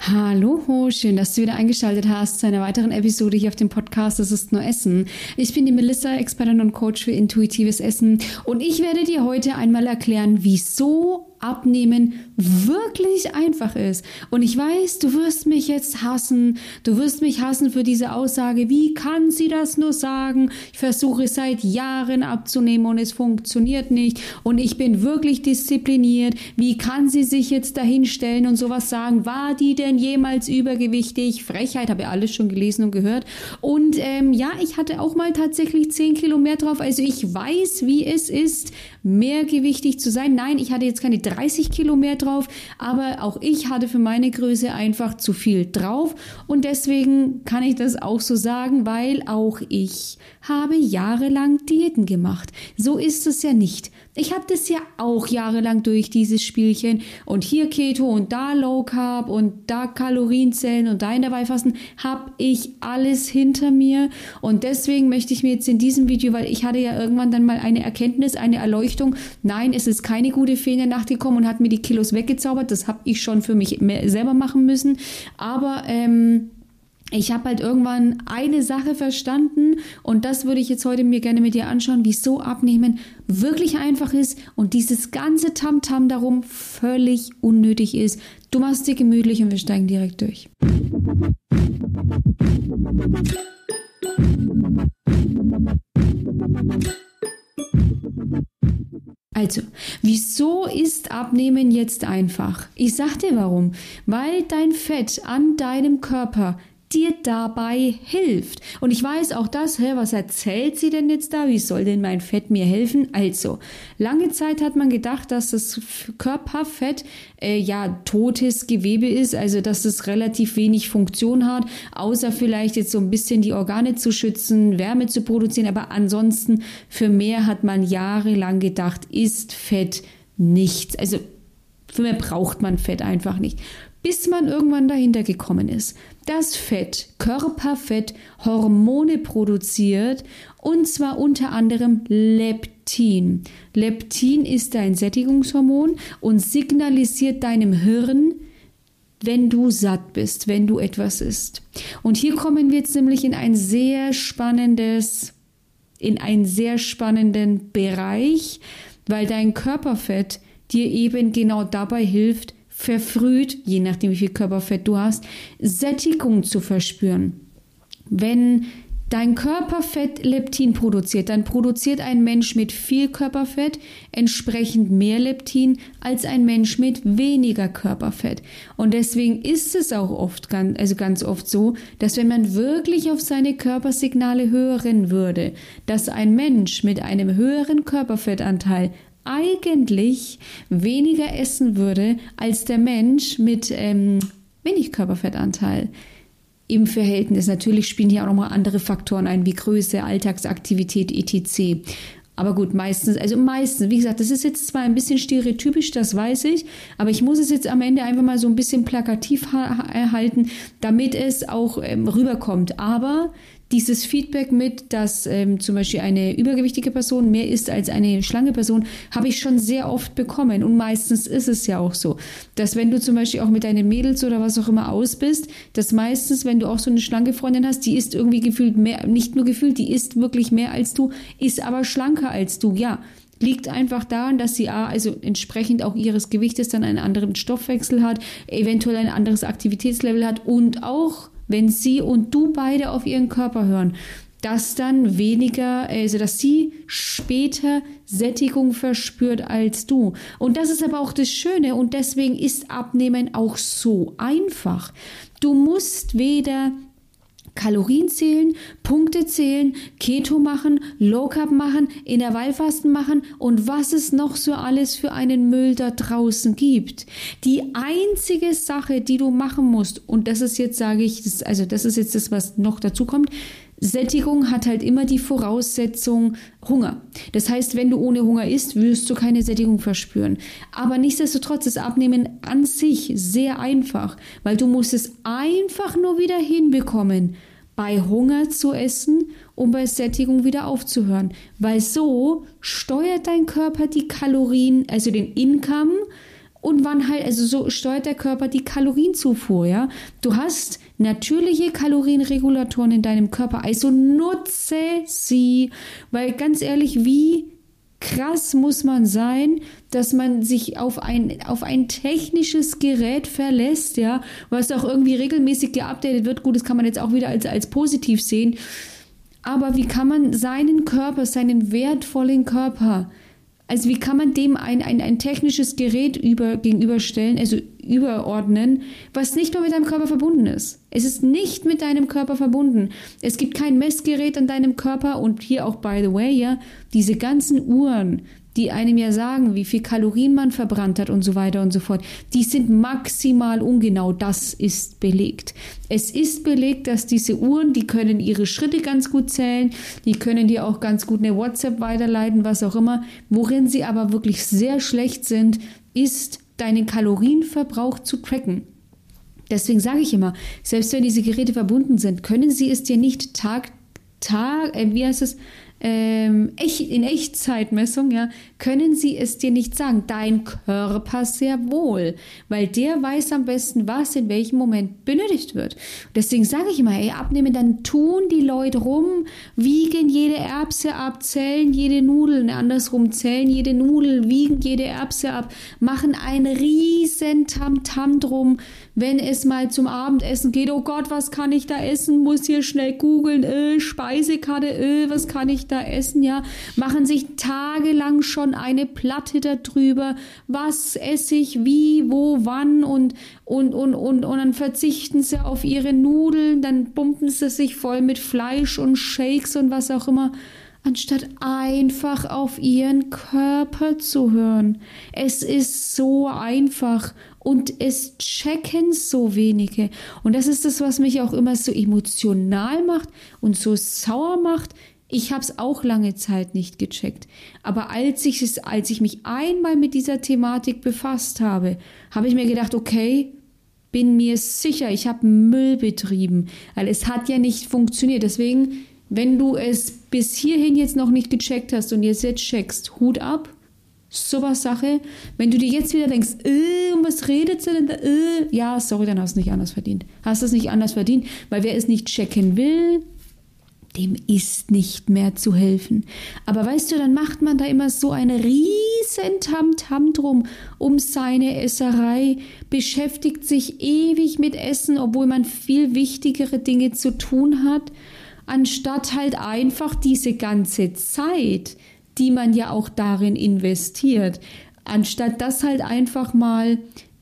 Hallo, schön, dass du wieder eingeschaltet hast zu einer weiteren Episode hier auf dem Podcast Das ist nur Essen. Ich bin die Melissa, Expertin und Coach für intuitives Essen und ich werde dir heute einmal erklären, wieso Abnehmen wirklich einfach ist. Und ich weiß, du wirst mich jetzt hassen. Du wirst mich hassen für diese Aussage. Wie kann sie das nur sagen? Ich versuche seit Jahren abzunehmen und es funktioniert nicht. Und ich bin wirklich diszipliniert. Wie kann sie sich jetzt dahinstellen und sowas sagen? War die denn jemals übergewichtig? Frechheit, habe ich alles schon gelesen und gehört. Und ja, ich hatte auch mal tatsächlich 10 Kilo mehr drauf. Also ich weiß, wie es ist, mehrgewichtig zu sein. Nein, ich hatte jetzt keine 30 Kilo mehr drauf, aber auch ich hatte für meine Größe einfach zu viel drauf und deswegen kann ich das auch so sagen, weil auch ich habe jahrelang Diäten gemacht. So ist es ja nicht. Ich habe das ja auch jahrelang durch dieses Spielchen und hier Keto und da Low Carb und da Kalorienzellen und da Intervallfasten habe ich alles hinter mir und deswegen möchte ich mir jetzt in diesem Video, weil ich hatte ja irgendwann dann mal eine Erkenntnis, eine Erleuchtung, nein, es ist keine gute Fee in der Nacht gekommen und hat mir die Kilos weggezaubert, das habe ich schon für mich selber machen müssen, aber ich habe halt irgendwann eine Sache verstanden und das würde ich jetzt heute mir gerne mit dir anschauen, wieso Abnehmen wirklich einfach ist und dieses ganze Tamtam darum völlig unnötig ist. Du machst dir gemütlich und wir steigen direkt durch. Also, wieso ist Abnehmen jetzt einfach? Ich sag dir warum. Weil dein Fett an deinem Körper dir dabei hilft. Und ich weiß auch das, was erzählt sie denn jetzt da? Wie soll denn mein Fett mir helfen? Also, lange Zeit hat man gedacht, dass das Körperfett totes Gewebe ist, also dass es relativ wenig Funktion hat, außer vielleicht jetzt so ein bisschen die Organe zu schützen, Wärme zu produzieren, aber ansonsten für mehr hat man jahrelang gedacht, ist Fett nichts. Also für mehr braucht man Fett einfach nicht. Bis man irgendwann dahinter gekommen ist, dass Fett, Körperfett, Hormone produziert und zwar unter anderem Leptin. Leptin ist ein Sättigungshormon und signalisiert deinem Hirn, wenn du satt bist, wenn du etwas isst. Und hier kommen wir jetzt nämlich in einen sehr spannenden Bereich, weil dein Körperfett dir eben genau dabei hilft, verfrüht, je nachdem wie viel Körperfett du hast, Sättigung zu verspüren. Wenn dein Körperfett Leptin produziert, dann produziert ein Mensch mit viel Körperfett entsprechend mehr Leptin als ein Mensch mit weniger Körperfett. Und deswegen ist es auch ganz oft so, dass wenn man wirklich auf seine Körpersignale hören würde, dass ein Mensch mit einem höheren Körperfettanteil eigentlich weniger essen würde als der Mensch mit wenig Körperfettanteil. Im Verhältnis. Natürlich spielen hier auch nochmal andere Faktoren ein, wie Größe, Alltagsaktivität, etc. Aber gut, meistens, wie gesagt, das ist jetzt zwar ein bisschen stereotypisch, das weiß ich, aber ich muss es jetzt am Ende einfach mal so ein bisschen plakativ halten, damit es auch rüberkommt. Aber dieses Feedback mit, dass zum Beispiel eine übergewichtige Person mehr isst als eine schlanke Person, habe ich schon sehr oft bekommen. Und meistens ist es ja auch so, dass wenn du zum Beispiel auch mit deinen Mädels oder was auch immer aus bist, dass meistens, wenn du auch so eine schlanke Freundin hast, die isst irgendwie gefühlt mehr, nicht nur gefühlt, die isst wirklich mehr als du, ist aber schlanker als du, ja. Liegt einfach daran, dass sie entsprechend auch ihres Gewichtes dann einen anderen Stoffwechsel hat, eventuell ein anderes Aktivitätslevel hat und auch wenn sie und du beide auf ihren Körper hören, dass dann dass sie später Sättigung verspürt als du. Und das ist aber auch das Schöne und deswegen ist Abnehmen auch so einfach. Du musst weder Kalorien zählen, Punkte zählen, Keto machen, Low Carb machen, Intervallfasten machen und was es noch so alles für einen Müll da draußen gibt. Die einzige Sache, die du machen musst, und das ist jetzt, das ist jetzt das, was noch dazu kommt, Sättigung hat halt immer die Voraussetzung Hunger. Das heißt, wenn du ohne Hunger isst, wirst du keine Sättigung verspüren. Aber nichtsdestotrotz ist Abnehmen an sich sehr einfach, weil du musst es einfach nur wieder hinbekommen, bei Hunger zu essen, um bei Sättigung wieder aufzuhören. Weil so steuert dein Körper die Kalorien, also den Income und wann halt, also so steuert der Körper die Kalorienzufuhr, ja. Du hast natürliche Kalorienregulatoren in deinem Körper, also nutze sie, weil ganz ehrlich, wie krass muss man sein, dass man sich auf ein technisches Gerät verlässt, ja, was auch irgendwie regelmäßig geupdatet wird. Gut, das kann man jetzt auch wieder als positiv sehen. Aber wie kann man seinen Körper, seinen wertvollen Körper, also wie kann man dem ein technisches Gerät gegenüberstellen, also überordnen, was nicht mehr mit deinem Körper verbunden ist? Es ist nicht mit deinem Körper verbunden. Es gibt kein Messgerät an deinem Körper und hier auch, by the way, ja, diese ganzen Uhren, die einem ja sagen, wie viel Kalorien man verbrannt hat und so weiter und so fort, die sind maximal ungenau. Das ist belegt. Es ist belegt, dass diese Uhren, die können ihre Schritte ganz gut zählen, die können dir auch ganz gut eine WhatsApp weiterleiten, was auch immer. Worin sie aber wirklich sehr schlecht sind, ist deinen Kalorienverbrauch zu tracken. Deswegen sage ich immer, selbst wenn diese Geräte verbunden sind, können sie es dir nicht in Echtzeitmessung, ja, können sie es dir nicht sagen. Dein Körper sehr wohl, weil der weiß am besten, was in welchem Moment benötigt wird. Deswegen sage ich immer, abnehmen, dann tun die Leute rum, wiegen jede Erbse ab, zählen jede Nudel, andersrum zählen jede Nudel, wiegen jede Erbse ab, machen ein riesen Tamtam drum, wenn es mal zum Abendessen geht. Oh Gott, was kann ich da essen? Muss hier schnell googeln, Speisekarte, was kann ich da essen, ja, machen sich tagelang schon eine Platte darüber, was esse ich, wie, wo, wann und dann verzichten sie auf ihre Nudeln, dann pumpen sie sich voll mit Fleisch und Shakes und was auch immer, anstatt einfach auf ihren Körper zu hören. Es ist so einfach und es checken so wenige. Und das ist das, was mich auch immer so emotional macht und so sauer macht. Ich habe es auch lange Zeit nicht gecheckt. Aber als ich mich einmal mit dieser Thematik befasst habe, habe ich mir gedacht, okay, bin mir sicher, ich habe Müll betrieben. Weil es hat ja nicht funktioniert. Deswegen, wenn du es bis hierhin jetzt noch nicht gecheckt hast und jetzt checkst, Hut ab. Super Sache. Wenn du dir jetzt wieder denkst, was redet sie denn da? Ja, sorry, dann hast du es nicht anders verdient. Hast es nicht anders verdient, weil wer es nicht checken will, dem ist nicht mehr zu helfen. Aber weißt du, dann macht man da immer so ein riesen Tamtam drum um seine Esserei, beschäftigt sich ewig mit Essen, obwohl man viel wichtigere Dinge zu tun hat, anstatt halt einfach diese ganze Zeit, die man ja auch darin investiert, anstatt das halt einfach mal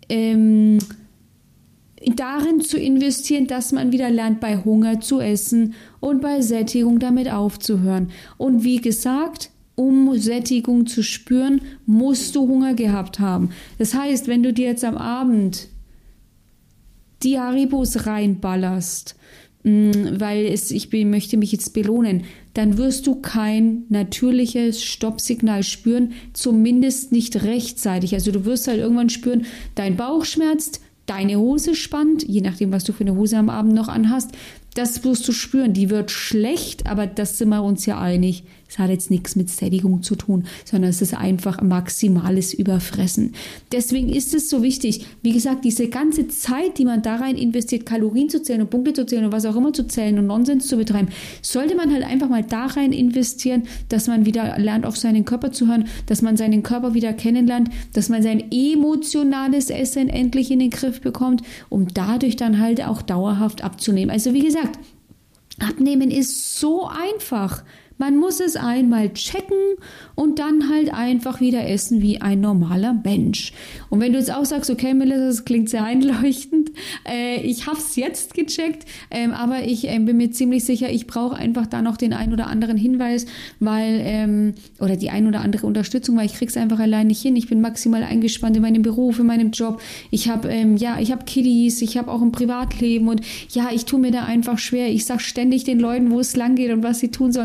darin zu investieren, dass man wieder lernt, bei Hunger zu essen und bei Sättigung damit aufzuhören. Und wie gesagt, um Sättigung zu spüren, musst du Hunger gehabt haben. Das heißt, wenn du dir jetzt am Abend die Haribos reinballerst, weil ich möchte mich jetzt belohnen, dann wirst du kein natürliches Stoppsignal spüren, zumindest nicht rechtzeitig. Also du wirst halt irgendwann spüren, dein Bauch schmerzt, deine Hose spannt, je nachdem, was du für eine Hose am Abend noch anhast, das wirst du spüren. Die wird schlecht, aber das sind wir uns ja einig. Es hat jetzt nichts mit Sättigung zu tun, sondern es ist einfach maximales Überfressen. Deswegen ist es so wichtig, wie gesagt, diese ganze Zeit, die man da rein investiert, Kalorien zu zählen und Punkte zu zählen und was auch immer zu zählen und Nonsens zu betreiben, sollte man halt einfach mal da rein investieren, dass man wieder lernt, auf seinen Körper zu hören, dass man seinen Körper wieder kennenlernt, dass man sein emotionales Essen endlich in den Griff bekommt, um dadurch dann halt auch dauerhaft abzunehmen. Also wie gesagt, Abnehmen ist so einfach. Man muss es einmal checken und dann halt einfach wieder essen wie ein normaler Mensch. Und wenn du jetzt auch sagst, okay, Melissa, das klingt sehr einleuchtend, ich habe es jetzt gecheckt, aber ich bin mir ziemlich sicher, ich brauche einfach da noch den ein oder anderen Hinweis, weil oder die ein oder andere Unterstützung, weil ich krieg's einfach allein nicht hin. Ich bin maximal eingespannt in meinem Beruf, in meinem Job. Ich habe Kiddies, ich habe auch ein Privatleben und ja, ich tue mir da einfach schwer. Ich sag ständig den Leuten, wo es lang geht und was sie tun sollen. Und jetzt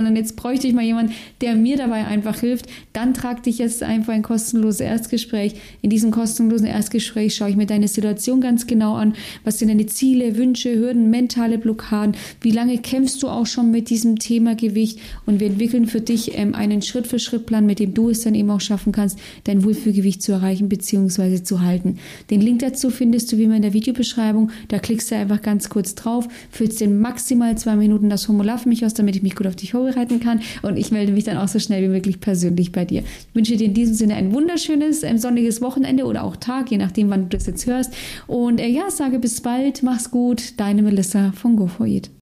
bräuchte ich mal jemanden, der mir dabei einfach hilft, dann trag dich jetzt einfach ein kostenloses Erstgespräch. In diesem kostenlosen Erstgespräch schaue ich mir deine Situation ganz genau an. Was sind deine Ziele, Wünsche, Hürden, mentale Blockaden? Wie lange kämpfst du auch schon mit diesem Thema Gewicht? Und wir entwickeln für dich einen Schritt-für-Schritt-Plan, mit dem du es dann eben auch schaffen kannst, dein Wohlfühlgewicht zu erreichen bzw. zu halten. Den Link dazu findest du wie immer in der Videobeschreibung. Da klickst du einfach ganz kurz drauf, füllst in maximal 2 Minuten das Formular für mich aus, damit ich mich gut auf dich vorbereiten kann. Und ich melde mich dann auch so schnell wie möglich persönlich bei dir. Ich wünsche dir in diesem Sinne ein wunderschönes, sonniges Wochenende oder auch Tag, je nachdem, wann du das jetzt hörst. Und sage bis bald, mach's gut, deine Melissa von Go4Eat.